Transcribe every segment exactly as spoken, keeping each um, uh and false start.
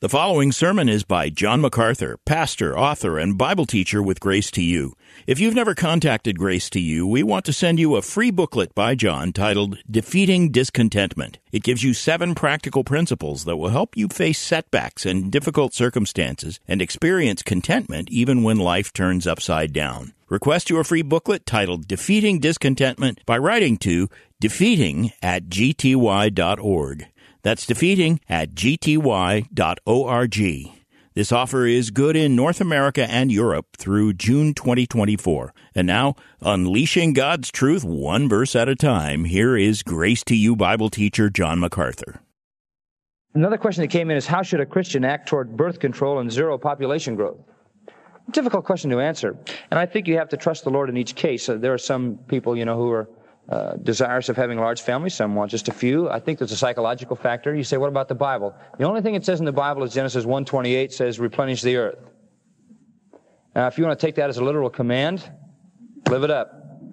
The following sermon is by John MacArthur, pastor, author, and Bible teacher with Grace to You. If you've never contacted Grace to You, we want to send you a free booklet by John titled Defeating Discontentment. It gives you seven practical principles that will help you face setbacks and difficult circumstances and experience contentment even when life turns upside down. Request your free booklet titled Defeating Discontentment by writing to defeating at g t y dot org. That's defeating at g t y dot org. This offer is good in North America and Europe through June twenty twenty-four. And now, unleashing God's truth one verse at a time, here is Grace to You Bible teacher John MacArthur. Another question that came in is, how should a Christian act toward birth control and zero population growth? Difficult question to answer. And I think you have to trust the Lord in each case. Uh, there are some people, you know, who are Uh, desirous of having large families. Some want just a few. I think there's a psychological factor. You say, what about the Bible? The only thing it says in the Bible is Genesis one twenty-eight says, replenish the earth. Now, if you want to take that as a literal command, live it up.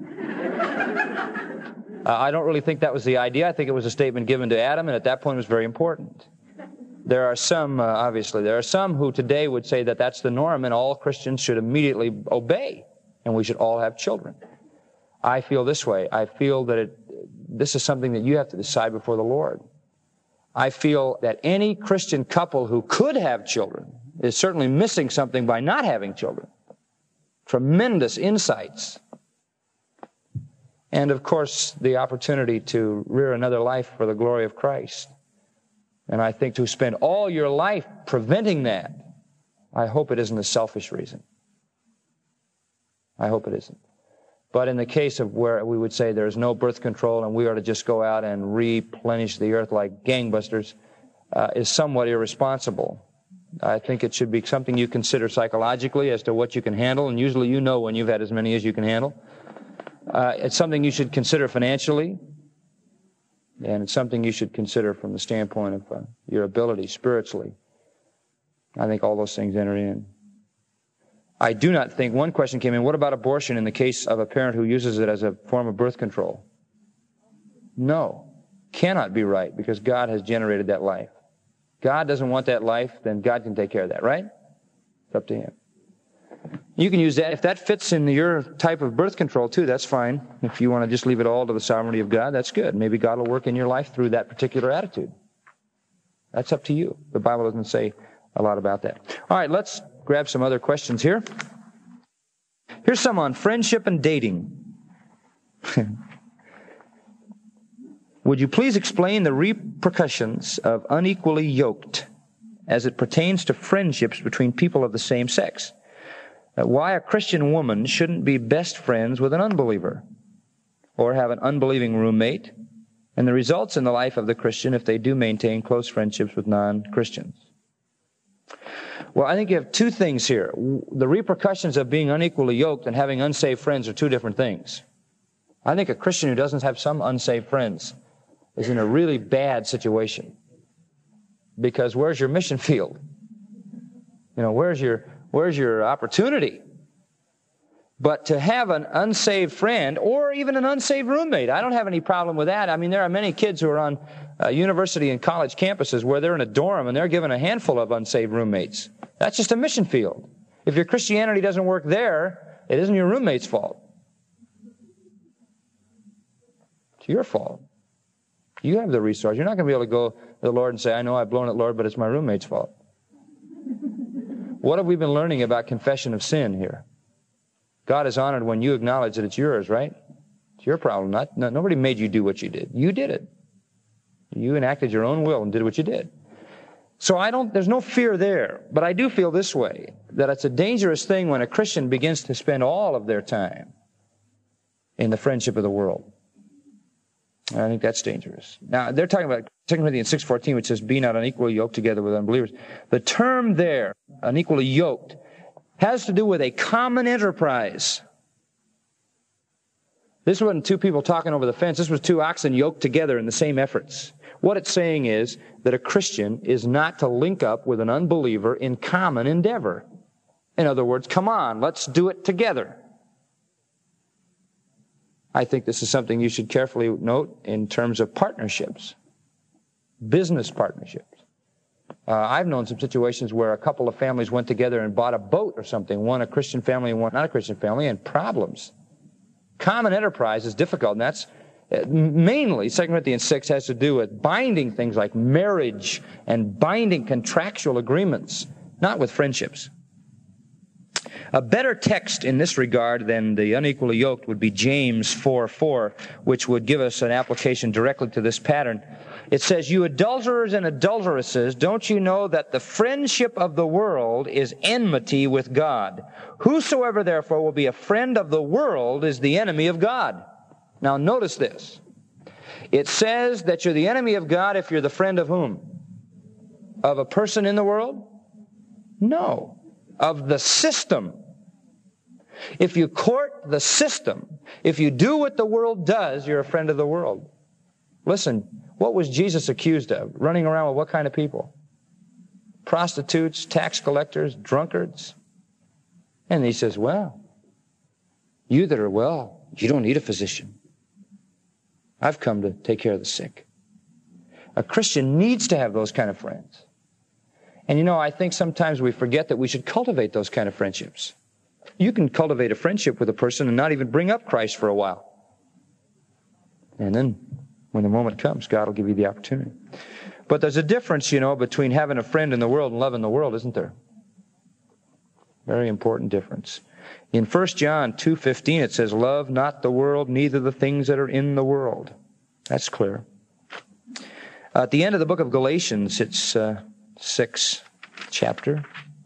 uh, I don't really think that was the idea. I think it was a statement given to Adam, and at that point it was very important. There are some, uh, obviously, there are some who today would say that that's the norm, and all Christians should immediately obey, and we should all have children. I feel this way. I feel that it, this is something that you have to decide before the Lord. I feel that any Christian couple who could have children is certainly missing something by not having children. Tremendous insights. And, of course, the opportunity to rear another life for the glory of Christ. And I think to spend all your life preventing that, I hope it isn't a selfish reason. I hope it isn't. But in the case of where we would say there's no birth control and we are to just go out and replenish the earth like gangbusters, uh, is somewhat irresponsible. I think it should be something you consider psychologically as to what you can handle, and usually you know when you've had as many as you can handle. Uh, it's something you should consider financially, and it's something you should consider from the standpoint of uh, your ability spiritually. I think all those things enter in. I do not think, one question came in, what about abortion in the case of a parent who uses it as a form of birth control? No, cannot be right, because God has generated that life. God doesn't want that life, then God can take care of that, right? It's up to Him. You can use that. If that fits in your type of birth control too, that's fine. If you want to just leave it all to the sovereignty of God, that's good. Maybe God will work in your life through that particular attitude. That's up to you. The Bible doesn't say a lot about that. All right, let's grab some other questions here. Here's some on friendship and dating. Would you please explain the repercussions of unequally yoked as it pertains to friendships between people of the same sex? Uh, why a Christian woman shouldn't be best friends with an unbeliever or have an unbelieving roommate, and the results in the life of the Christian if they do maintain close friendships with non-Christians. Well, I think you have two things here. The repercussions of being unequally yoked and having unsaved friends are two different things. I think a Christian who doesn't have some unsaved friends is in a really bad situation. Because where's your mission field? You know, where's your where's your opportunity? But to have an unsaved friend or even an unsaved roommate, I don't have any problem with that. I mean, there are many kids who are on uh, university and college campuses where they're in a dorm and they're given a handful of unsaved roommates. That's just a mission field. If your Christianity doesn't work there, it isn't your roommate's fault. It's your fault. You have the resource. You're not going to be able to go to the Lord and say, I know I've blown it, Lord, but it's my roommate's fault. What have we been learning about confession of sin here? God is honored when you acknowledge that it's yours, right? It's your problem. Not, not nobody made you do what you did. You did it. You enacted your own will and did what you did. So I don't, there's no fear there. But I do feel this way, that it's a dangerous thing when a Christian begins to spend all of their time in the friendship of the world. I think that's dangerous. Now, they're talking about Second Corinthians six fourteen, which says, be not unequally yoked together with unbelievers. The term there, unequally yoked, has to do with a common enterprise. This wasn't two people talking over the fence. This was two oxen yoked together in the same efforts. What it's saying is that a Christian is not to link up with an unbeliever in common endeavor. In other words, come on, let's do it together. I think this is something you should carefully note in terms of partnerships, business partnerships. Uh, I've known some situations where a couple of families went together and bought a boat or something, one a Christian family and one not a Christian family, and problems. Common enterprise is difficult, and that's uh, mainly, Second Corinthians six has to do with binding things like marriage and binding contractual agreements, not with friendships. A better text in this regard than the unequally yoked would be James four four, which would give us an application directly to this pattern. It says, "You adulterers and adulteresses, don't you know that the friendship of the world is enmity with God? Whosoever therefore will be a friend of the world is the enemy of God." Now notice this. It says that you're the enemy of God if you're the friend of whom? Of a person in the world? No. Of the system. If you court the system, if you do what the world does, you're a friend of the world. Listen, what was Jesus accused of? Running around with what kind of people? Prostitutes, tax collectors, drunkards. And he says, well, you that are well, you don't need a physician. I've come to take care of the sick. A Christian needs to have those kind of friends. And you know, I think sometimes we forget that we should cultivate those kind of friendships. You can cultivate a friendship with a person and not even bring up Christ for a while. And then, when the moment comes, God will give you the opportunity. But there's a difference, you know, between having a friend in the world and loving the world, isn't there? Very important difference. In First John two fifteen, it says, "Love not the world, neither the things that are in the world." That's clear. At the end of the book of Galatians, it's uh, sixth chapter,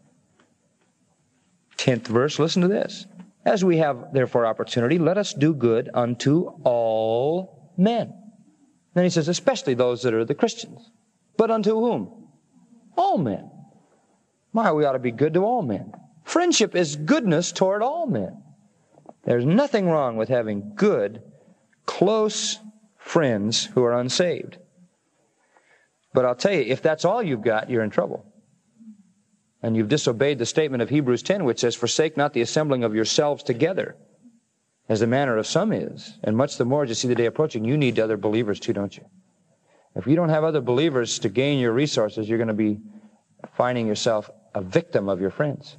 tenth verse. Listen to this. "As we have therefore opportunity, let us do good unto all men." Then he says, especially those that are the Christians. But unto whom? All men. My, we ought to be good to all men. Friendship is goodness toward all men. There's nothing wrong with having good, close friends who are unsaved. But I'll tell you, if that's all you've got, you're in trouble. And you've disobeyed the statement of Hebrews ten, which says, "Forsake not the assembling of yourselves together, as the manner of some is. And much the more as you see the day approaching." You need other believers too, don't you? If you don't have other believers to gain your resources, you're going to be finding yourself a victim of your friends.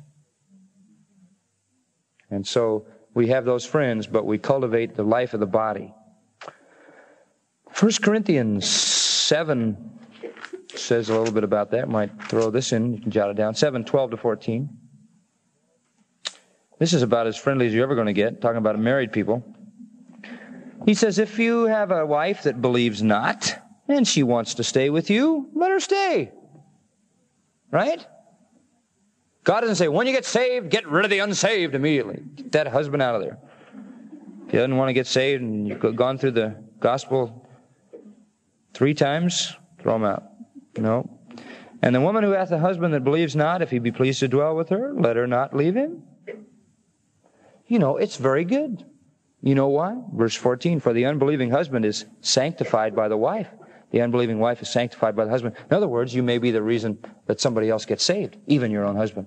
And so we have those friends, but we cultivate the life of the body. First Corinthians seven says a little bit about that. Might throw this in. You can jot it down. seven, twelve to fourteen. This is about as friendly as you're ever going to get, talking about married people. He says, "If you have a wife that believes not, and she wants to stay with you, let her stay." Right? God doesn't say, when you get saved, get rid of the unsaved immediately. Get that husband out of there. If he doesn't want to get saved and you've gone through the gospel three times, throw him out. No. "And the woman who hath a husband that believes not, if he be pleased to dwell with her, let her not leave him." You know, it's very good. You know why? Verse fourteen, "For the unbelieving husband is sanctified by the wife. The unbelieving wife is sanctified by the husband." In other words, you may be the reason that somebody else gets saved, even your own husband.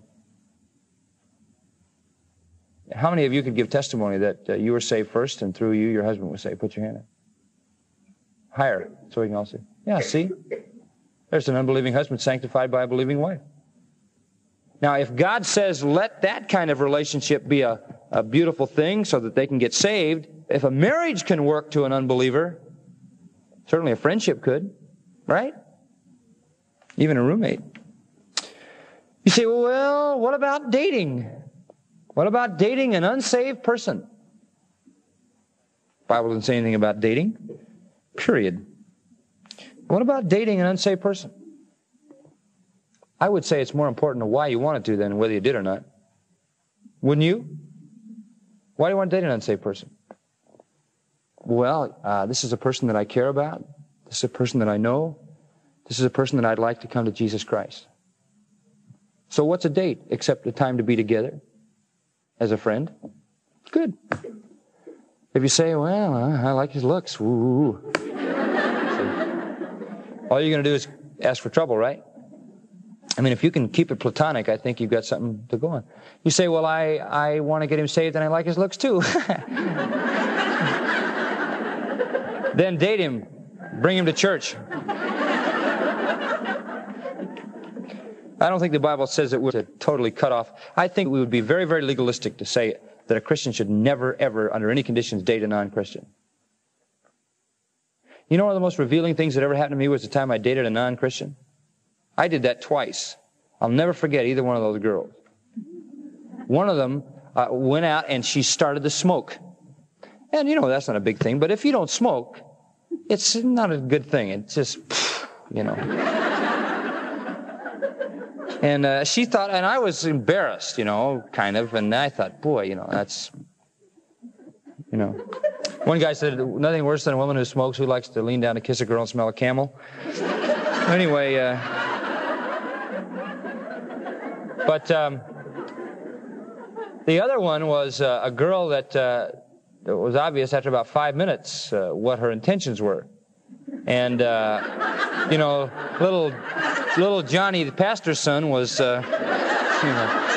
How many of you could give testimony that uh, you were saved first and through you your husband was saved? Put your hand up. Higher, so we can all see. Yeah, see? There's an unbelieving husband sanctified by a believing wife. Now, if God says let that kind of relationship be a, a beautiful thing so that they can get saved, if a marriage can work to an unbeliever, certainly a friendship could, right? Even a roommate. You say, well, what about dating? What about dating an unsaved person? The Bible doesn't say anything about dating, period. What about dating an unsaved person? I would say it's more important to why you want to than whether you did or not. Wouldn't you? Why do you want to date an unsaved person? Well, uh, this is a person that I care about. This is a person that I know. This is a person that I'd like to come to Jesus Christ. So what's a date except the time to be together as a friend? Good. If you say, well, I like his looks, woo. All you're going to do is ask for trouble, right? I mean, if you can keep it platonic, I think you've got something to go on. You say, well, I, I want to get him saved and I like his looks too. Then date him. Bring him to church. I don't think the Bible says that we're to totally cut off. I think we would be very, very legalistic to say that a Christian should never, ever, under any conditions, date a non-Christian. You know one of the most revealing things that ever happened to me was the time I dated a non-Christian? I did that twice. I'll never forget either one of those girls. One of them uh, went out and she started to smoke. And, you know, that's not a big thing, but if you don't smoke, it's not a good thing. It's just, you know. And uh, she thought, and I was embarrassed, you know, kind of, and I thought, boy, you know, that's, you know. One guy said, nothing worse than a woman who smokes who likes to lean down to kiss a girl and smell a camel. Anyway, uh, but um, the other one was uh, a girl that uh, it was obvious after about five minutes uh, what her intentions were. And, uh, you know, little little Johnny, the pastor's son, was, uh, you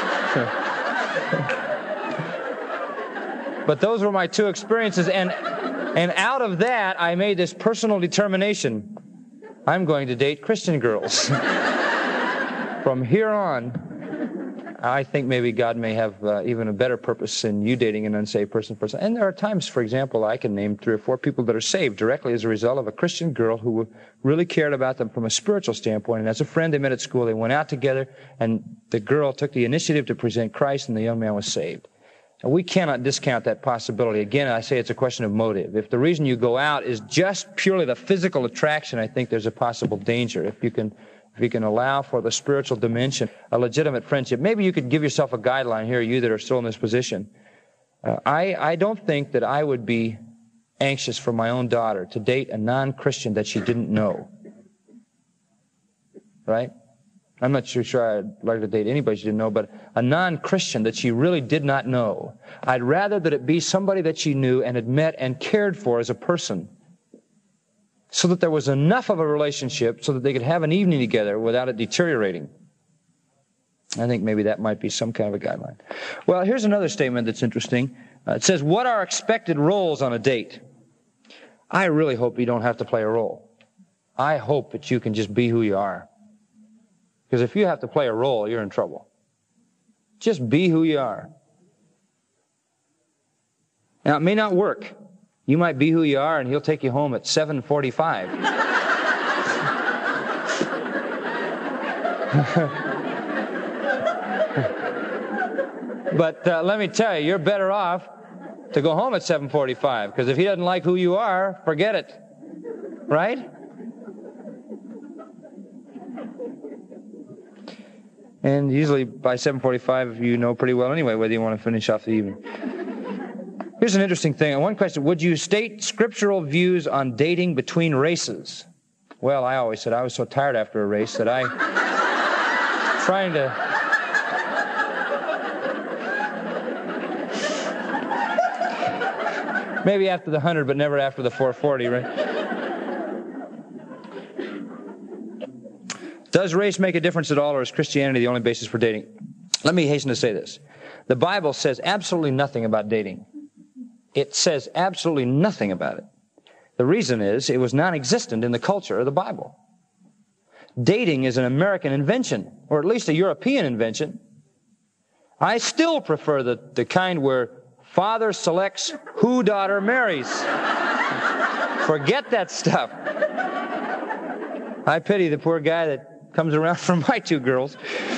know. But those were my two experiences. And, and out of that, I made this personal determination. I'm going to date Christian girls. From here on, I think maybe God may have uh, even a better purpose in you dating an unsaved person. person. And there are times, for example, I can name three or four people that are saved directly as a result of a Christian girl who really cared about them from a spiritual standpoint. And as a friend they met at school, they went out together, and the girl took the initiative to present Christ, and the young man was saved. And we cannot discount that possibility. Again, I say it's a question of motive. If the reason you go out is just purely the physical attraction, I think there's a possible danger. If you can... If you can allow for the spiritual dimension, a legitimate friendship, maybe you could give yourself a guideline here, you that are still in this position. Uh, I, I don't think that I would be anxious for my own daughter to date a non-Christian that she didn't know. Right? I'm not sure, sure I'd like to date anybody she didn't know, but a non-Christian that she really did not know. I'd rather that it be somebody that she knew and had met and cared for as a person, so that there was enough of a relationship so that they could have an evening together without it deteriorating. I think maybe that might be some kind of a guideline. Well, here's another statement that's interesting. Uh, it says, what are expected roles on a date? I really hope you don't have to play a role. I hope that you can just be who you are. Because if you have to play a role, you're in trouble. Just be who you are. Now, it may not work. You might be who you are, and he'll take you home at seven forty-five. But uh, let me tell you, you're better off to go home at seven forty-five, because if he doesn't like who you are, forget it. Right? And usually by seven forty-five, you know pretty well anyway whether you want to finish off the evening. Here's an interesting thing. One question, would you state scriptural views on dating between races? Well, I always said I was so tired after a race that I, trying to, maybe after the hundred, but never after the four forty, right? Does race make a difference at all, or is Christianity the only basis for dating? Let me hasten to say this. The Bible says absolutely nothing about dating. It says absolutely nothing about it. The reason is it was non-existent in the culture of the Bible. Dating is an American invention, or at least a European invention. I still prefer the, the kind where father selects who daughter marries. Forget that stuff. I pity the poor guy that comes around for my two girls.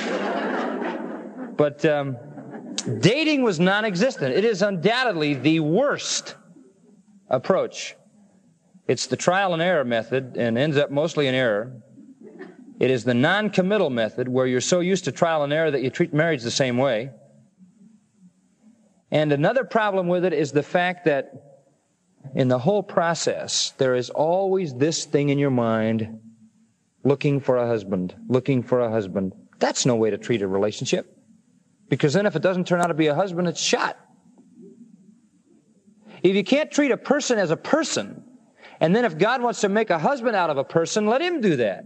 But um, dating was non-existent. It is undoubtedly the worst approach. It's the trial and error method, and ends up mostly in error. It is the non-committal method, where you're so used to trial and error that you treat marriage the same way. And another problem with it is the fact that in the whole process, there is always this thing in your mind, looking for a husband, looking for a husband. That's no way to treat a relationship. Because then if it doesn't turn out to be a husband, it's shot. If you can't treat a person as a person, and then if God wants to make a husband out of a person, let him do that.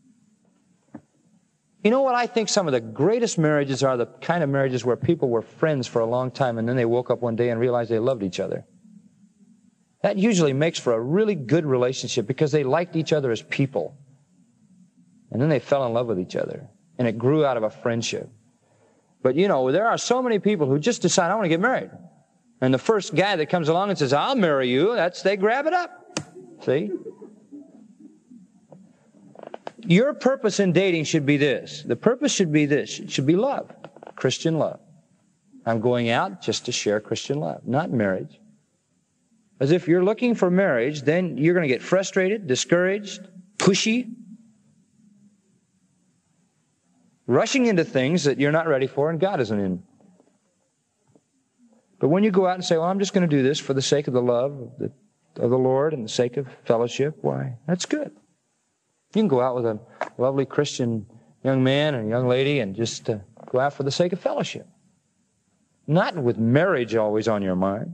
You know what? I think some of the greatest marriages are the kind of marriages where people were friends for a long time and then they woke up one day and realized they loved each other. That usually makes for a really good relationship because they liked each other as people. And then they fell in love with each other. and it grew out of a friendship. But, you know, there are so many people who just decide, I want to get married. And the first guy that comes along and says, I'll marry you, that's, they grab it up. See? Your purpose in dating should be this. The purpose should be this. It should be love. Christian love. I'm going out just to share Christian love, not marriage. As if you're looking for marriage, then you're going to get frustrated, discouraged, pushy, rushing into things that you're not ready for and God isn't in. But when you go out and say, well, I'm just going to do this for the sake of the love of the, of the Lord and the sake of fellowship, why, that's good. You can go out with a lovely Christian young man and young lady and just uh, go out for the sake of fellowship. Not with marriage always on your mind.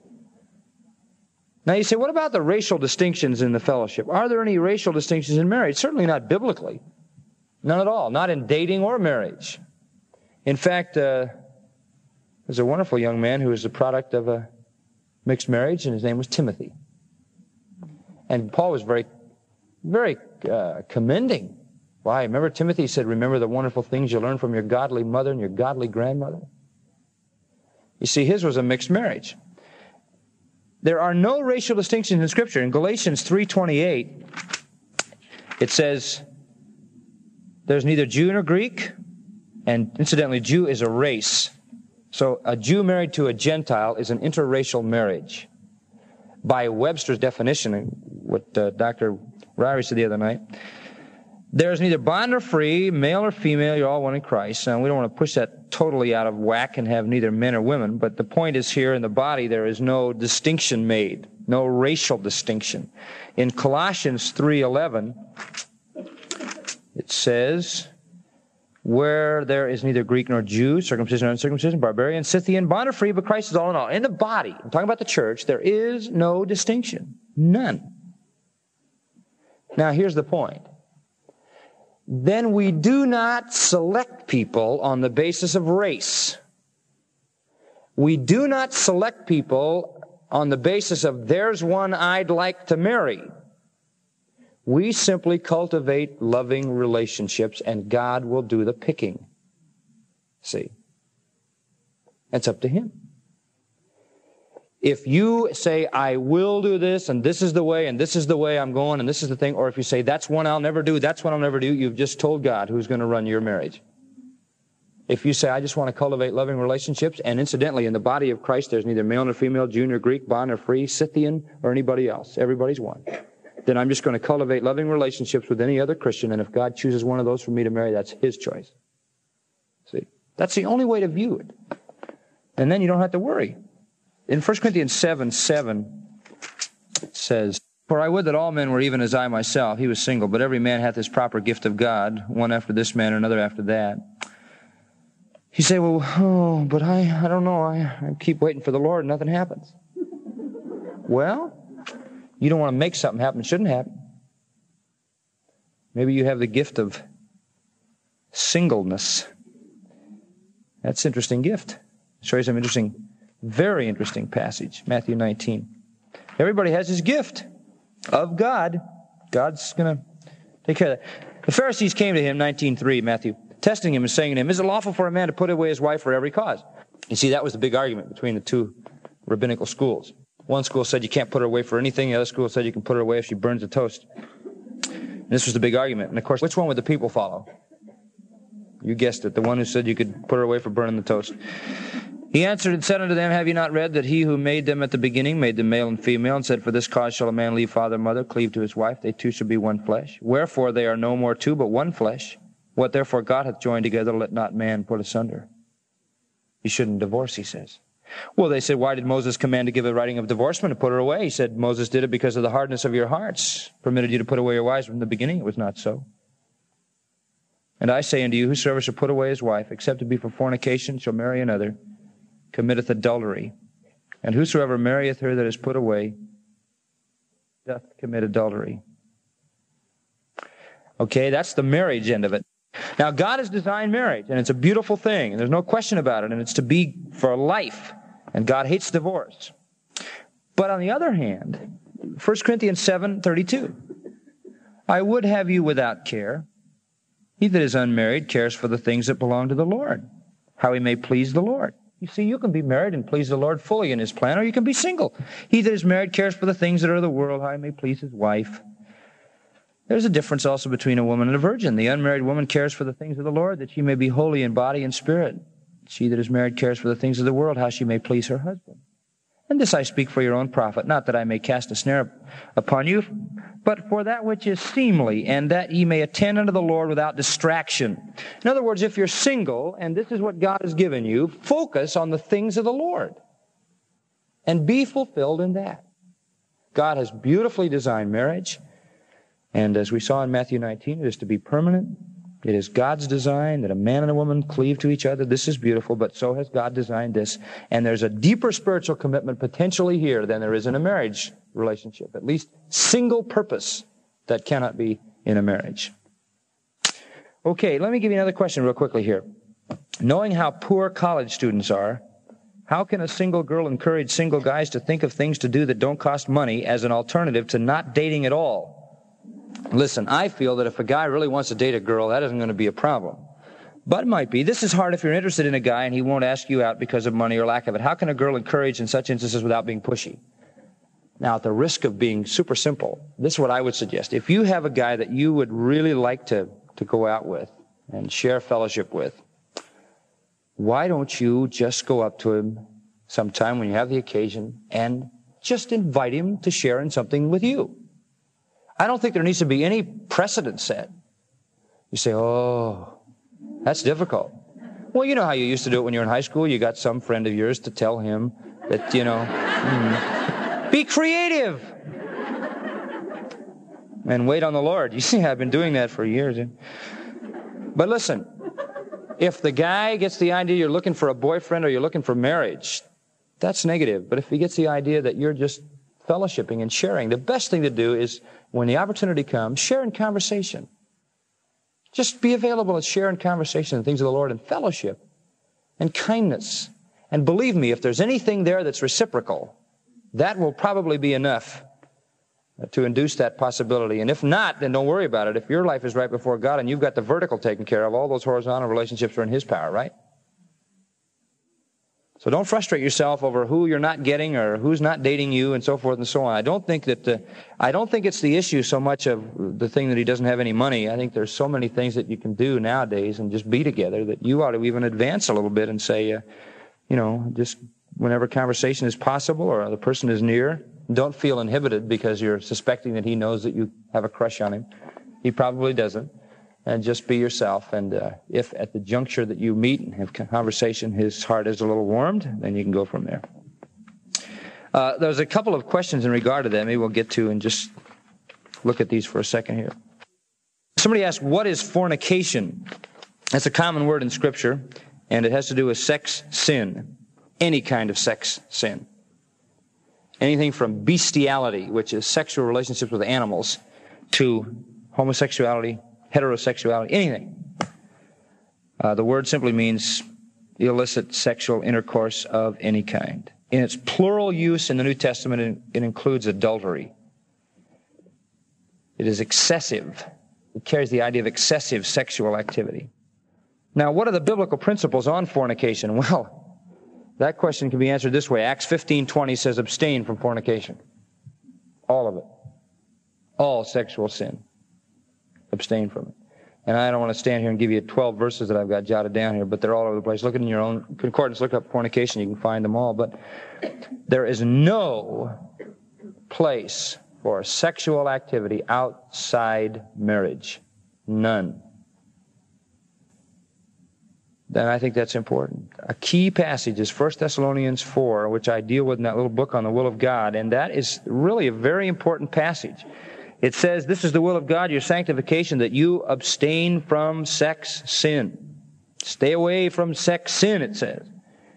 Now you say, what about the racial distinctions in the fellowship? Are there any racial distinctions in marriage? Certainly not biblically. None at all. Not in dating or marriage. In fact, uh, there's a wonderful young man who was the product of a mixed marriage, and his name was Timothy. And Paul was very, very uh, commending. Why? Remember Timothy said, remember the wonderful things you learned from your godly mother and your godly grandmother? You see, his was a mixed marriage. There are no racial distinctions in Scripture. In Galatians three twenty-eight, it says, there's neither Jew nor Greek, and incidentally, Jew is a race. So a Jew married to a Gentile is an interracial marriage. By Webster's definition, what uh, Doctor Ryrie said the other night, there's neither bond nor free, male or female, you're all one in Christ. And we don't want to push that totally out of whack and have neither men or women, but the point is here in the body there is no distinction made, no racial distinction. In Colossians three eleven, it says, where there is neither Greek nor Jew, circumcision or uncircumcision, barbarian, Scythian, bond or free, but Christ is all in all. In the body, I'm talking about the church, there is no distinction. None. Now here's the point. Then we do not select people on the basis of race. We do not select people on the basis of there's one I'd like to marry. We simply cultivate loving relationships and God will do the picking. See? It's up to Him. If you say, I will do this, and this is the way, and this is the way I'm going, and this is the thing, or if you say, that's one I'll never do, that's one I'll never do, you've just told God who's going to run your marriage. If you say, I just want to cultivate loving relationships, and incidentally, in the body of Christ, there's neither male nor female, Jew nor Greek, bond or free, Scythian, or anybody else. Everybody's one. Then I'm just going to cultivate loving relationships with any other Christian, and if God chooses one of those for me to marry, that's His choice. See? That's the only way to view it. And then you don't have to worry. In First Corinthians seven seven, it says, for I would that all men were even as I myself. He was single, but every man hath his proper gift of God, one after this manner, another after that. You say, well, oh, but I, I don't know. I, I keep waiting for the Lord and nothing happens. Well, you don't want to make something happen that shouldn't happen. Maybe you have the gift of singleness. That's an interesting gift. I'll show you some interesting, very interesting passage, Matthew nineteen. Everybody has his gift of God. God's going to take care of that. The Pharisees came to him, nineteen three, Matthew, testing him and saying to him, is it lawful for a man to put away his wife for every cause? You see, that was the big argument between the two rabbinical schools. One school said you can't put her away for anything. The other school said you can put her away if she burns the toast. And this was the big argument. And of course, which one would the people follow? You guessed it, the one who said you could put her away for burning the toast. He answered and said unto them, have you not read that he who made them at the beginning made them male and female, and said, for this cause shall a man leave father and mother, cleave to his wife, they two shall be one flesh. Wherefore they are no more two, but one flesh. What therefore God hath joined together, let not man put asunder. You shouldn't divorce, he says. Well, they said, why did Moses command to give a writing of divorcement to put her away? He said, Moses did it because of the hardness of your hearts. Permitted you to put away your wives from the beginning. It was not so. And I say unto you, whosoever shall put away his wife, except it be for fornication, shall marry another, committeth adultery. And whosoever marrieth her that is put away, doth commit adultery. Okay, that's the marriage end of it. Now, God has designed marriage, and it's a beautiful thing, and there's no question about it, and it's to be for life, and God hates divorce. But on the other hand, First Corinthians seven thirty-two, I would have you without care. He that is unmarried cares for the things that belong to the Lord, how he may please the Lord. You see, you can be married and please the Lord fully in his plan, or you can be single. He that is married cares for the things that are of the world, how he may please his wife. There's a difference also between a woman and a virgin. The unmarried woman cares for the things of the Lord, that she may be holy in body and spirit. She that is married cares for the things of the world, how she may please her husband. And this I speak for your own profit, not that I may cast a snare upon you, but for that which is seemly, and that ye may attend unto the Lord without distraction. In other words, if you're single, and this is what God has given you, focus on the things of the Lord, and be fulfilled in that. God has beautifully designed marriage, and as we saw in Matthew nineteen, it is to be permanent. It is God's design that a man and a woman cleave to each other. This is beautiful, but so has God designed this. And there's a deeper spiritual commitment potentially here than there is in a marriage relationship. At least single purpose that cannot be in a marriage. Okay, let me give you another question real quickly here. Knowing how poor college students are, how can a single girl encourage single guys to think of things to do that don't cost money as an alternative to not dating at all? Listen, I feel that if a guy really wants to date a girl, that isn't going to be a problem. But it might be. This is hard if you're interested in a guy and he won't ask you out because of money or lack of it. How can a girl encourage in such instances without being pushy? Now, at the risk of being super simple, this is what I would suggest. If you have a guy that you would really like to, to go out with and share fellowship with, why don't you just go up to him sometime when you have the occasion and just invite him to share in something with you? I don't think there needs to be any precedent set. You say, oh, that's difficult. Well, you know how you used to do it when you were in high school. You got some friend of yours to tell him that, you know, mm, be creative and wait on the Lord. You see, I've been doing that for years. But listen, if the guy gets the idea you're looking for a boyfriend or you're looking for marriage, that's negative. But if he gets the idea that you're just fellowshipping and sharing, the best thing to do is, when the opportunity comes, share in conversation. Just be available and share in conversation the things of the Lord and fellowship and kindness. And believe me, if there's anything there that's reciprocal, that will probably be enough to induce that possibility. And if not, then don't worry about it. If your life is right before God and you've got the vertical taken care of, all those horizontal relationships are in His power, right? So don't frustrate yourself over who you're not getting or who's not dating you and so forth and so on. I don't think that the, I don't think it's the issue so much of the thing that he doesn't have any money. I think there's so many things that you can do nowadays and just be together that you ought to even advance a little bit and say, uh, you know, just whenever conversation is possible or the person is near, don't feel inhibited because you're suspecting that he knows that you have a crush on him. He probably doesn't. And just be yourself. And uh, if at the juncture that you meet and have conversation, his heart is a little warmed, then you can go from there. Uh, there's a couple of questions in regard to that. Maybe we'll get to and just look at these for a second here. Somebody asked, what is fornication? That's a common word in Scripture, and it has to do with sex sin. Any kind of sex sin. Anything from bestiality, which is sexual relationships with animals, to homosexuality, heterosexuality, anything. Uh, the word simply means illicit sexual intercourse of any kind. In its plural use in the New Testament, it, it includes adultery. It is excessive. It carries the idea of excessive sexual activity. Now, what are the biblical principles on fornication? Well, that question can be answered this way. Acts fifteen twenty says, abstain from fornication. All of it. All sexual sin. Abstain from it. And I don't want to stand here and give you twelve verses that I've got jotted down here, but they're all over the place. Look in your own concordance, look up fornication, you can find them all. But there is no place for sexual activity outside marriage. None. Then I think that's important. A key passage is First Thessalonians four, which I deal with in that little book on the will of God, and that is really a very important passage. It says, this is the will of God, your sanctification, that you abstain from sex sin. Stay away from sex sin, it says.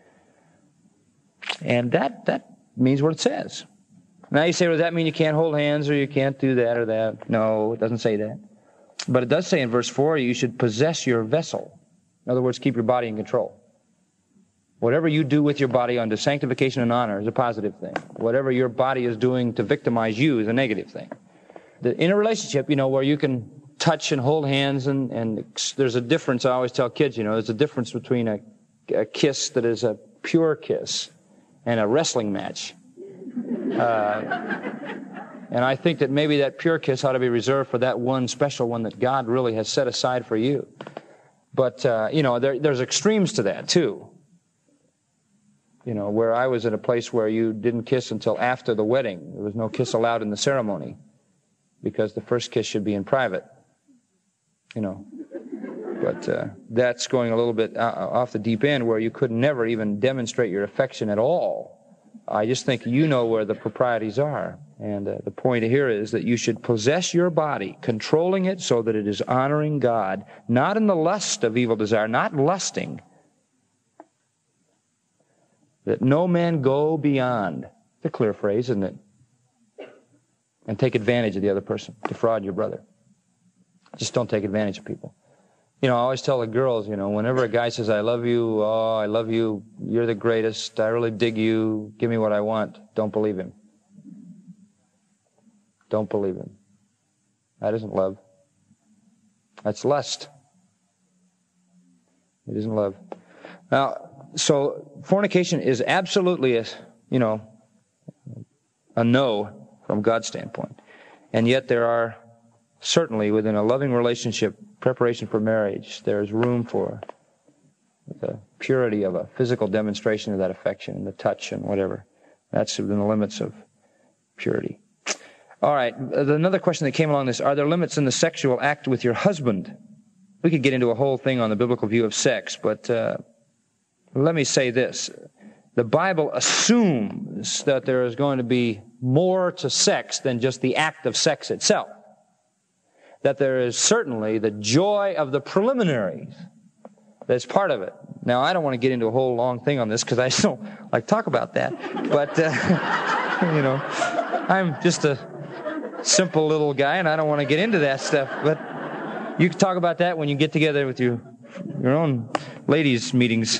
And that that means what it says. Now you say, well, does that mean you can't hold hands or you can't do that or that? No, it doesn't say that. But it does say in verse four, you should possess your vessel. In other words, keep your body in control. Whatever you do with your body unto sanctification and honor is a positive thing. Whatever your body is doing to victimize you is a negative thing. In a relationship, you know, where you can touch and hold hands, and, and there's a difference. I always tell kids, you know, there's a difference between a, a kiss that is a pure kiss and a wrestling match. Uh, and I think that maybe that pure kiss ought to be reserved for that one special one that God really has set aside for you. But, uh, you know, there, there's extremes to that, too. You know, where I was at a place where you didn't kiss until after the wedding. There was no kiss allowed in the ceremony because the first kiss should be in private. You know, but uh, that's going a little bit off the deep end where you could never even demonstrate your affection at all. I just think you know where the proprieties are. And uh, the point here is that you should possess your body, controlling it so that it is honoring God, not in the lust of evil desire, not lusting. That no man go beyond. It's a clear phrase, isn't it? And take advantage of the other person, defraud your brother. Just don't take advantage of people. You know, I always tell the girls, you know, whenever a guy says, I love you, oh, I love you, you're the greatest, I really dig you, give me what I want, don't believe him. Don't believe him. That isn't love. That's lust. It isn't love. Now, so fornication is absolutely a, you know, a no from God's standpoint. And yet there are certainly within a loving relationship, preparation for marriage, there's room for the purity of a physical demonstration of that affection and the touch and whatever. That's within the limits of purity. All right, another question that came along this, are there limits in the sexual act with your husband? We could get into a whole thing on the biblical view of sex, but uh, let me say this. The Bible assumes that there is going to be more to sex than just the act of sex itself. That there is certainly the joy of the preliminaries that's part of it. Now, I don't want to get into a whole long thing on this because I don't like to talk about that. But, uh, you know, I'm just a simple little guy and I don't want to get into that stuff. But you can talk about that when you get together with your, your own ladies' meetings.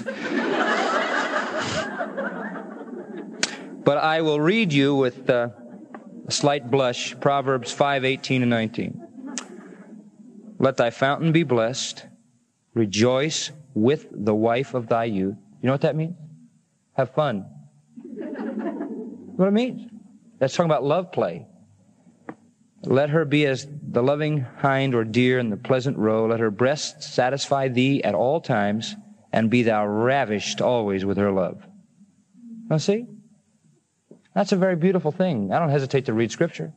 But I will read you with uh, a slight blush, Proverbs five, eighteen and nineteen. Let thy fountain be blessed. Rejoice with the wife of thy youth. You know what that means? Have fun. What it means? That's talking about love play. Let her be as the loving hind or deer in the pleasant roe. Let her breasts satisfy thee at all times, and be thou ravished always with her love. Now see? That's a very beautiful thing. I don't hesitate to read Scripture.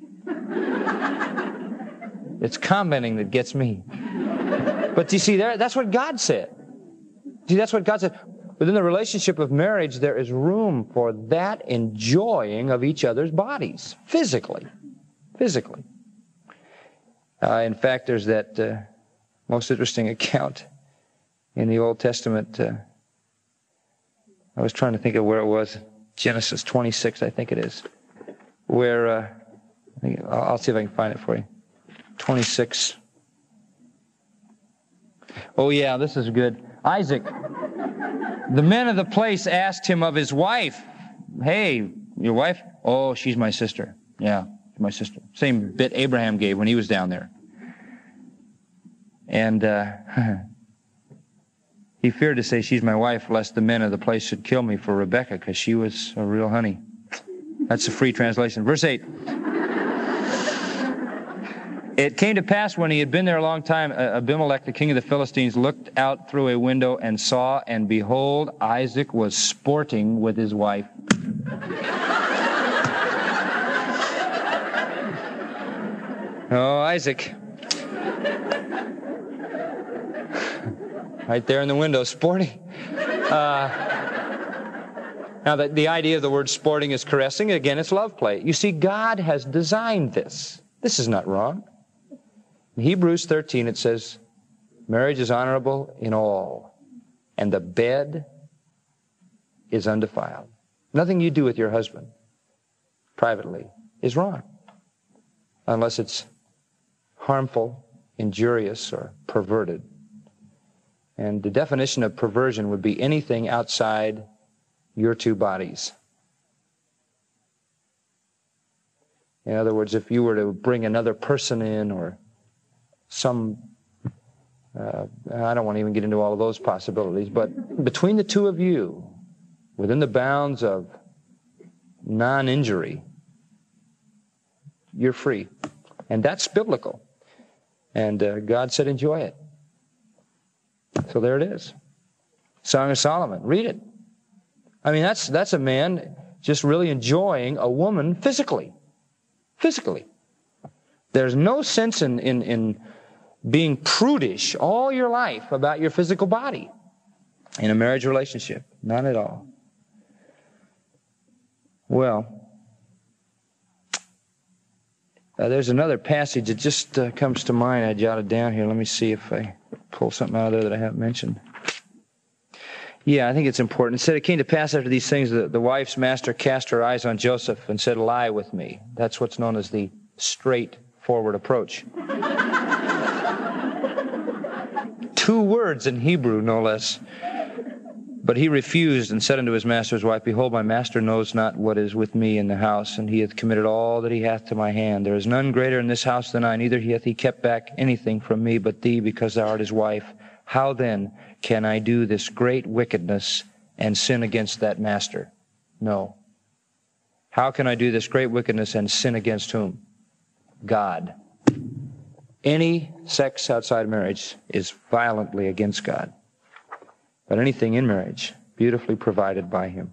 It's commenting that gets me. But you see, there, that's what God said. See, that's what God said. Within the relationship of marriage, there is room for that enjoying of each other's bodies, physically. Physically. Uh, in fact, there's that uh, most interesting account in the Old Testament. Uh, I was trying to think of where it was. Genesis twenty-six, I think it is. Where, uh, I think, I'll see if I can find it for you. twenty-six. Oh yeah, this is good. Isaac. The men of the place asked him of his wife. Hey, your wife? Oh, she's my sister. Yeah, my sister. Same bit Abraham gave when he was down there. And uh, he feared to say she's my wife, lest the men of the place should kill me for Rebekah, because she was a real honey. That's a free translation. Verse eight. It came to pass when he had been there a long time, Abimelech, the king of the Philistines, looked out through a window and saw, and behold, Isaac was sporting with his wife. Oh, Isaac. Right there in the window, sporting. Uh, now, the, the idea of the word sporting is caressing. Again, it's love play. You see, God has designed this. This is not wrong. In Hebrews thirteen, it says, marriage is honorable in all, and the bed is undefiled. Nothing you do with your husband privately is wrong, unless it's harmful, injurious, or perverted. And the definition of perversion would be anything outside your two bodies. In other words, if you were to bring another person in, or some, uh, I don't want to even get into all of those possibilities, but between the two of you, within the bounds of non-injury, you're free. And that's biblical. And uh, God said, enjoy it. So there it is. Song of Solomon. Read it. I mean, that's that's a man just really enjoying a woman physically. Physically. There's no sense in, in, in being prudish all your life about your physical body in a marriage relationship. None at all. Well, uh, there's another passage that just uh, comes to mind. I jotted down here. Let me see if I pull something out of there that I haven't mentioned. Yeah, I think it's important. It said, it came to pass after these things that the wife's master cast her eyes on Joseph and said, lie with me. That's what's known as the straightforward approach. Two words in Hebrew, no less. But he refused and said unto his master's wife, behold, my master knows not what is with me in the house, and he hath committed all that he hath to my hand. There is none greater in this house than I, neither hath he kept back anything from me but thee, because thou art his wife. How then can I do this great wickedness and sin against that master? No. How can I do this great wickedness and sin against whom? God. Any sex outside marriage is violently against God. But anything in marriage, beautifully provided by Him.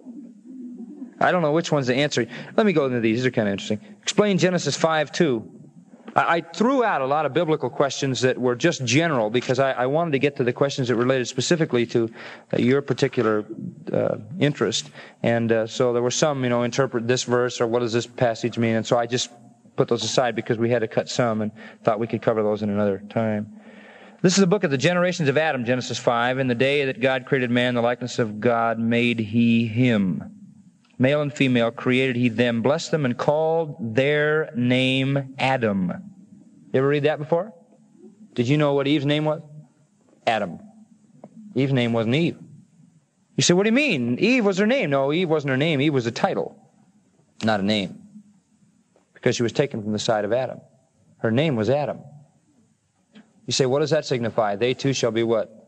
I don't know which one's the answer. Let me go into these. These are kind of interesting. Explain Genesis five two. I, I threw out a lot of biblical questions that were just general because I, I wanted to get to the questions that related specifically to uh, your particular uh, interest. And uh, so there were some, you know, interpret this verse or what does this passage mean? And so I just put those aside because we had to cut some and thought we could cover those in another time. This is the book of the generations of Adam, Genesis five. In the day that God created man, in the likeness of God made he him. Male and female created he them, blessed them, and called their name Adam. You ever read that before? Did you know what Eve's name was? Adam. Eve's name wasn't Eve. You say, what do you mean? Eve was her name. No, Eve wasn't her name. Eve was a title, not a name. Because she was taken from the side of Adam. Her name was Adam. You say, what does that signify? They too shall be what?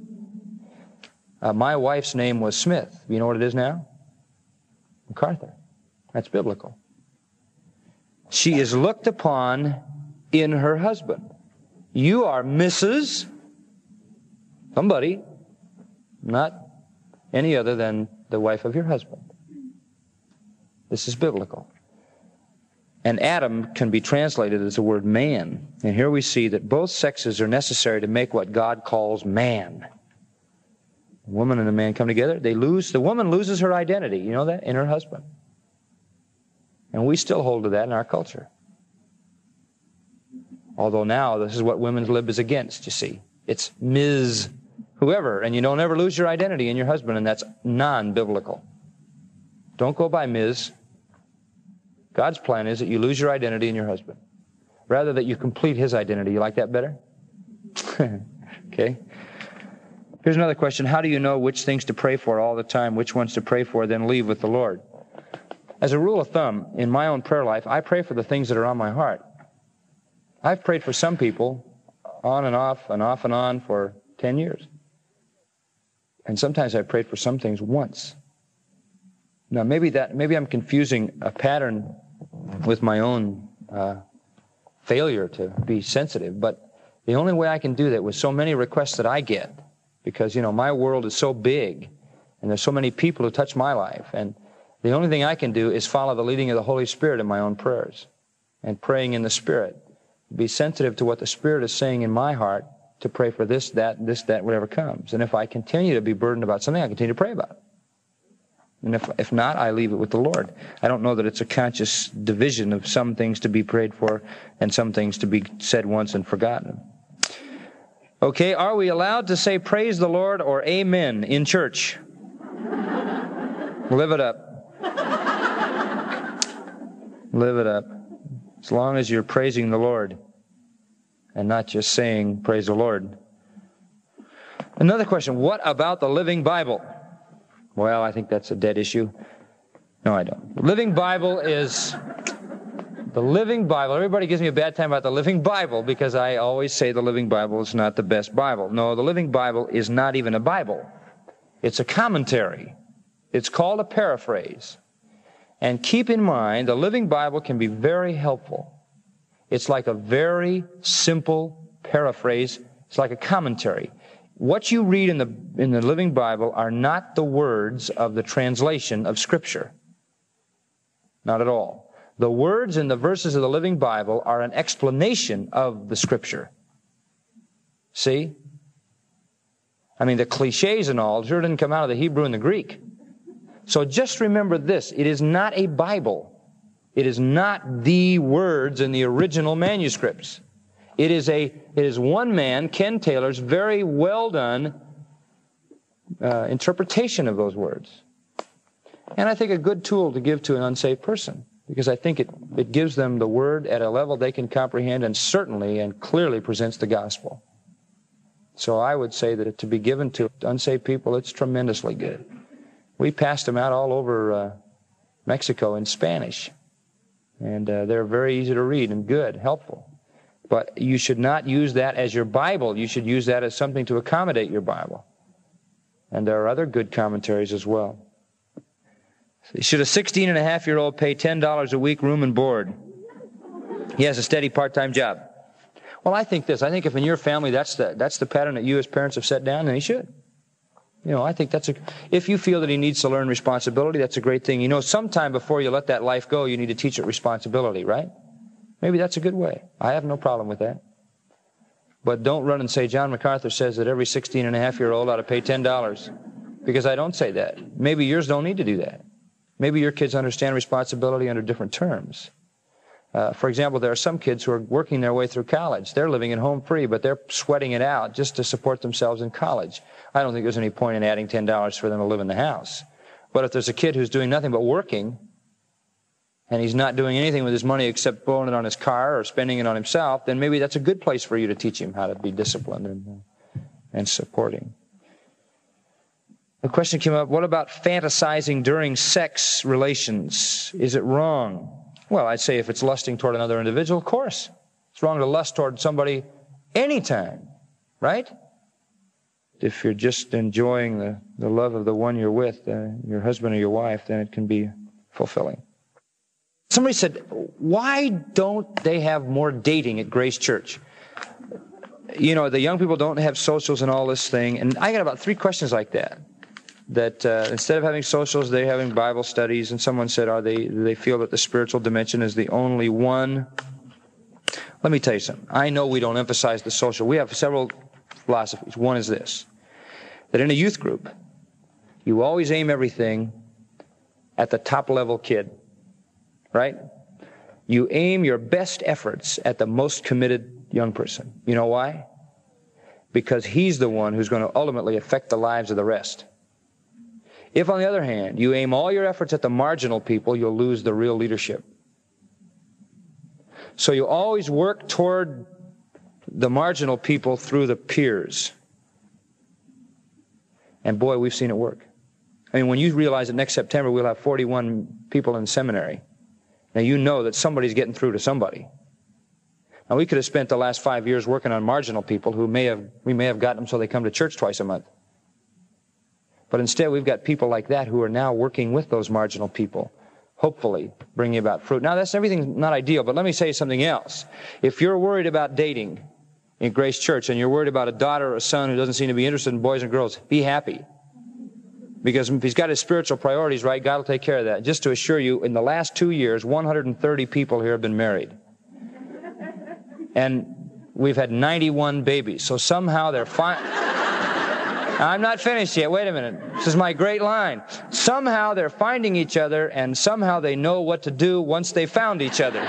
Uh, my wife's name was Smith. You know what it is now? MacArthur. That's biblical. She is looked upon in her husband. You are Missus somebody, not any other than the wife of your husband. This is biblical. And Adam can be translated as the word man. And here we see that both sexes are necessary to make what God calls man. A woman and a man come together. They lose, the woman loses her identity, you know that, in her husband. And we still hold to that in our culture. Although now this is what women's lib is against, you see. It's Miz whoever, and you don't ever lose your identity in your husband, and that's non-biblical. Don't go by Miz God's plan is that you lose your identity in your husband. Rather that you complete his identity. You like that better? Okay. Here's another question. How do you know which things to pray for all the time, which ones to pray for, then leave with the Lord? As a rule of thumb, in my own prayer life, I pray for the things that are on my heart. I've prayed for some people on and off and off and on for ten years. And sometimes I've prayed for some things once. Now, maybe that maybe I'm confusing a pattern with my own uh, failure to be sensitive, but the only way I can do that with so many requests that I get, because, you know, my world is so big, and there's so many people who touch my life, and the only thing I can do is follow the leading of the Holy Spirit in my own prayers, and praying in the Spirit. Be sensitive to what the Spirit is saying in my heart to pray for this, that, this, that, whatever comes. And if I continue to be burdened about something, I continue to pray about it. And if if not, I leave it with the Lord. I don't know that it's a conscious division of some things to be prayed for and some things to be said once and forgotten. Okay, are we allowed to say praise the Lord or amen in church? Live it up. Live it up. As long as you're praising the Lord and not just saying praise the Lord. Another question, what about the Living Bible? Well, I think that's a dead issue. No, I don't. The Living Bible is The Living Bible. Everybody gives me a bad time about the Living Bible because I always say the Living Bible is not the best Bible. No, the Living Bible is not even a Bible. It's a commentary. It's called a paraphrase. And keep in mind, the Living Bible can be very helpful. It's like a very simple paraphrase. It's like a commentary. What you read in the in the Living Bible are not the words of the translation of Scripture. Not at all. The words in the verses of the Living Bible are an explanation of the Scripture. See? I mean, the cliches and all sure didn't come out of the Hebrew and the Greek. So just remember this. It is not a Bible. It is not the words in the original manuscripts. It is a it is one man, Ken Taylor's, very well done uh, interpretation of those words. And I think a good tool to give to an unsaved person, because I think it, it gives them the Word at a level they can comprehend and certainly and clearly presents the gospel. So I would say that to be given to unsaved people, it's tremendously good. We passed them out all over uh, Mexico in Spanish. And uh, they're very easy to read and good, helpful. But you should not use that as your Bible. You should use that as something to accommodate your Bible. And there are other good commentaries as well. Should a sixteen and a half year old pay ten dollars a week room and board? He has a steady part-time job. Well, I think this. I think if in your family that's the, that's the pattern that you as parents have set down, then he should. You know, I think that's a, if you feel that he needs to learn responsibility, that's a great thing. You know, sometime before you let that life go, you need to teach it responsibility, right? Maybe that's a good way. I have no problem with that. But don't run and say, John MacArthur says that every sixteen and a half year old ought to pay ten dollars. Because I don't say that. Maybe yours don't need to do that. Maybe your kids understand responsibility under different terms. Uh, for example, there are some kids who are working their way through college. They're living at home free, but they're sweating it out just to support themselves in college. I don't think there's any point in adding ten dollars for them to live in the house. But if there's a kid who's doing nothing but working, and he's not doing anything with his money except blowing it on his car or spending it on himself, then maybe that's a good place for you to teach him how to be disciplined and, and supporting. The question came up, what about fantasizing during sex relations? Is it wrong? Well, I'd say if it's lusting toward another individual, of course. It's wrong to lust toward somebody anytime, right? If you're just enjoying the, the love of the one you're with, uh, your husband or your wife, then it can be fulfilling. Somebody said, why don't they have more dating at Grace Church? You know, the young people don't have socials and all this thing. And I got about three questions like that. That uh, instead of having socials, they're having Bible studies. And someone said, are they, do they feel that the spiritual dimension is the only one? Let me tell you something. I know we don't emphasize the social. We have several philosophies. One is this, that in a youth group, you always aim everything at the top level kid, right? You aim your best efforts at the most committed young person. You know why? Because he's the one who's going to ultimately affect the lives of the rest. If, on the other hand, you aim all your efforts at the marginal people, you'll lose the real leadership. So you always work toward the marginal people through the peers. And boy, we've seen it work. I mean, when you realize that next September we'll have forty-one people in seminary, now you know that somebody's getting through to somebody. Now, we could have spent the last five years working on marginal people who may have, we may have gotten them so they come to church twice a month. But instead, we've got people like that who are now working with those marginal people, hopefully bringing about fruit. Now, that's everything not ideal, but let me say something else. If you're worried about dating in Grace Church and you're worried about a daughter or a son who doesn't seem to be interested in boys and girls, be happy. Because if he's got his spiritual priorities right, God will take care of that. Just to assure you, in the last two years, one hundred thirty people here have been married. And we've had ninety-one babies. So somehow they're fine. I'm not finished yet. Wait a minute. This is my great line. Somehow they're finding each other, and somehow they know what to do once they found each other.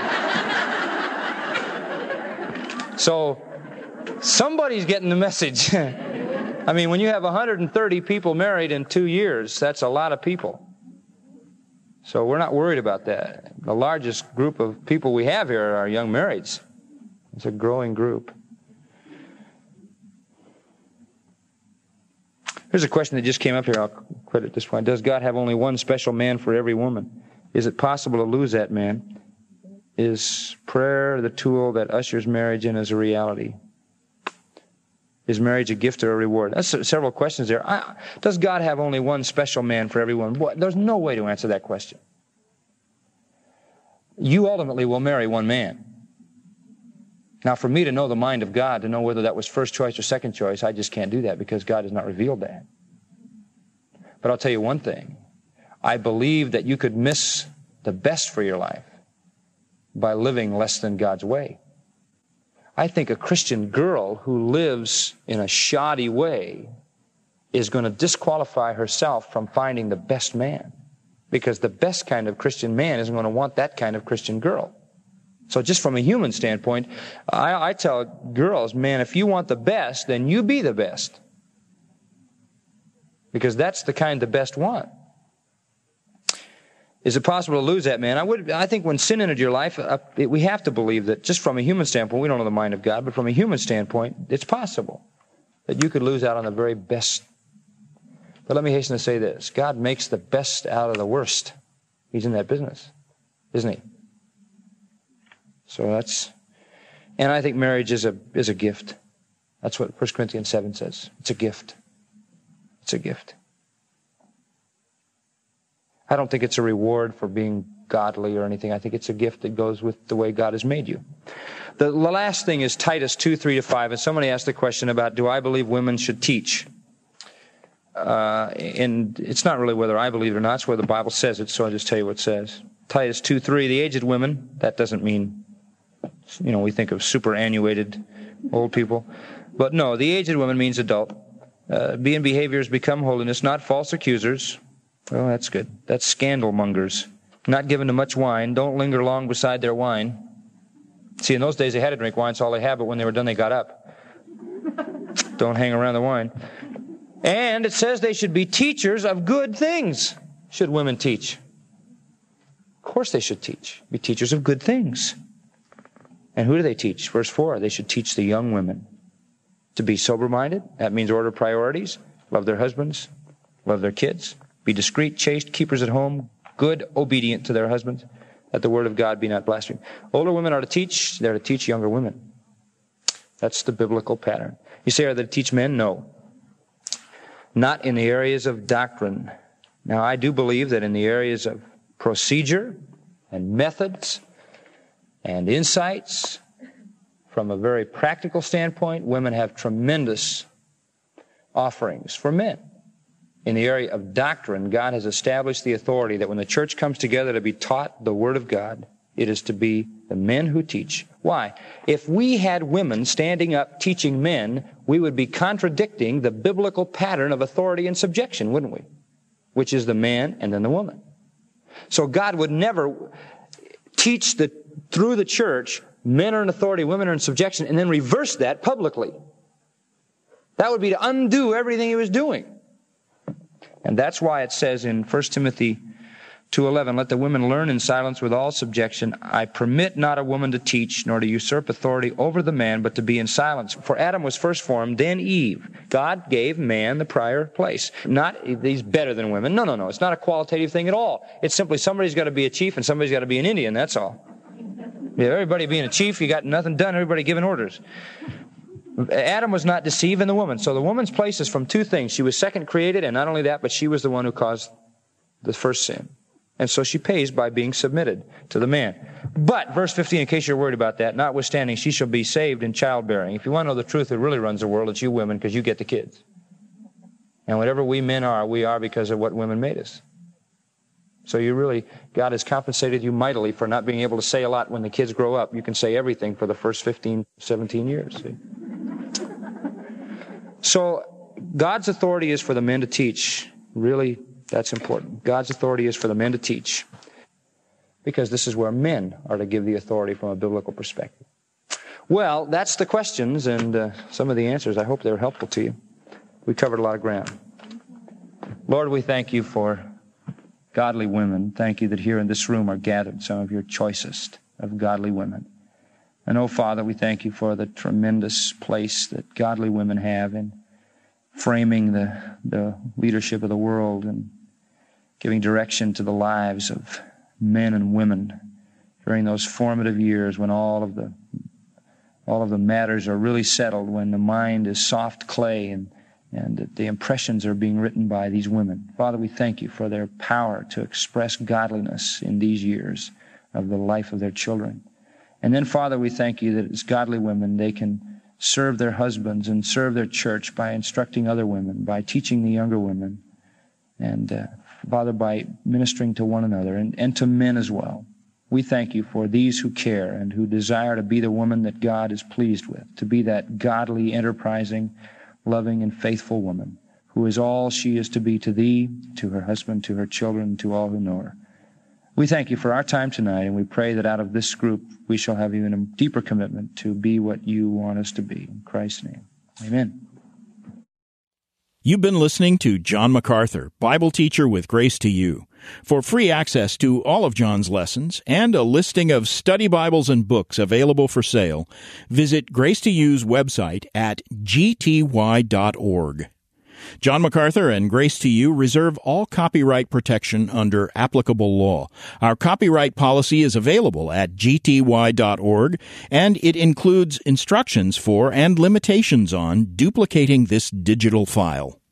So somebody's getting the message. I mean, when you have one hundred thirty people married in two years, that's a lot of people. So we're not worried about that. The largest group of people we have here are young marrieds. It's a growing group. Here's a question that just came up here. I'll quit at this point. Does God have only one special man for every woman? Is it possible to lose that man? Is prayer the tool that ushers marriage in as a reality? Is marriage a gift or a reward? That's several questions there. I, does God have only one special man for everyone? Boy, there's no way to answer that question. You ultimately will marry one man. Now, for me to know the mind of God, to know whether that was first choice or second choice, I just can't do that because God has not revealed that. But I'll tell you one thing. I believe that you could miss the best for your life by living less than God's way. I think a Christian girl who lives in a shoddy way is going to disqualify herself from finding the best man, because the best kind of Christian man isn't going to want that kind of Christian girl. So just from a human standpoint, I, I tell girls, man, if you want the best, then you be the best, because that's the kind the best want. Is it possible to lose that man? I would. I think when sin entered your life, uh, it, we have to believe that just from a human standpoint, we don't know the mind of God, but from a human standpoint, it's possible that you could lose out on the very best. But let me hasten to say this. God makes the best out of the worst. He's in that business, isn't he? So that's, and I think marriage is a is a gift. That's what First Corinthians seven says. It's a gift. It's a gift. I don't think it's a reward for being godly or anything. I think it's a gift that goes with the way God has made you. The, the last thing is Titus two, three to five. And somebody asked the question about, do I believe women should teach? Uh, and it's not really whether I believe it or not. It's where the Bible says it, so I'll just tell you what it says. Titus two, three, the aged women, that doesn't mean, you know, we think of superannuated old people. But no, the aged woman means adult. Uh, be in behaviors, become holiness, not false accusers. Well, that's good. That's scandal mongers. Not given to much wine. Don't linger long beside their wine. See, in those days they had to drink wine, so all they had, but when they were done, they got up. Don't hang around the wine. And it says they should be teachers of good things. Should women teach? Of course they should teach. Be teachers of good things. And who do they teach? Verse four, they should teach the young women to be sober-minded. That means order priorities. Love their husbands. Love their kids. Be discreet, chaste, keepers at home, good, obedient to their husbands, that the word of God be not blasphemed. Older women are to teach. They're to teach younger women. That's the biblical pattern. You say, are they to teach men? No. Not in the areas of doctrine. Now, I do believe that in the areas of procedure and methods and insights, from a very practical standpoint, women have tremendous offerings for men. In the area of doctrine, God has established the authority that when the church comes together to be taught the Word of God, it is to be the men who teach. Why? If we had women standing up teaching men, we would be contradicting the biblical pattern of authority and subjection, wouldn't we? Which is the man and then the woman. So God would never teach the, through the church, men are in authority, women are in subjection, and then reverse that publicly. That would be to undo everything he was doing. And that's why it says in First Timothy two eleven, let the women learn in silence with all subjection. I permit not a woman to teach, nor to usurp authority over the man, but to be in silence. For Adam was first formed, then Eve. God gave man the prior place. Not he's better than women. No, no, no. It's not a qualitative thing at all. It's simply somebody's got to be a chief and somebody's got to be an Indian. That's all. Yeah, everybody being a chief, you got nothing done. Everybody giving orders. Adam was not deceiving the woman. So the woman's place is from two things. She was second created, and not only that, but she was the one who caused the first sin. And so she pays by being submitted to the man. But, verse fifteen, in case you're worried about that, notwithstanding, she shall be saved in childbearing. If you want to know the truth that really runs the world, it's you women, because you get the kids. And whatever we men are, we are because of what women made us. So you really, God has compensated you mightily for not being able to say a lot when the kids grow up. You can say everything for the first fifteen, seventeen years. See? So God's authority is for the men to teach. Really, that's important. God's authority is for the men to teach, because this is where men are to give the authority from a biblical perspective. Well, that's the questions and uh, some of the answers. I hope they were helpful to you. We covered a lot of ground. Lord, we thank you for godly women. Thank you that here in this room are gathered some of your choicest of godly women. And, oh, Father, we thank you for the tremendous place that godly women have in framing the, the leadership of the world and giving direction to the lives of men and women during those formative years when all of the all of the matters are really settled, when the mind is soft clay and and the impressions are being written by these women. Father, we thank you for their power to express godliness in these years of the life of their children. And then, Father, we thank you that as godly women, they can serve their husbands and serve their church by instructing other women, by teaching the younger women, and, uh, Father, by ministering to one another and, and to men as well. We thank you for these who care and who desire to be the woman that God is pleased with, to be that godly, enterprising, loving, and faithful woman who is all she is to be to thee, to her husband, to her children, to all who know her. We thank you for our time tonight, and we pray that out of this group we shall have even a deeper commitment to be what you want us to be. In Christ's name, amen. You've been listening to John MacArthur, Bible teacher with Grace to You. For free access to all of John's lessons and a listing of study Bibles and books available for sale, visit Grace to You's website at g t y dot org. John MacArthur and Grace to You reserve all copyright protection under applicable law. Our copyright policy is available at g t y dot org, and it includes instructions for and limitations on duplicating this digital file.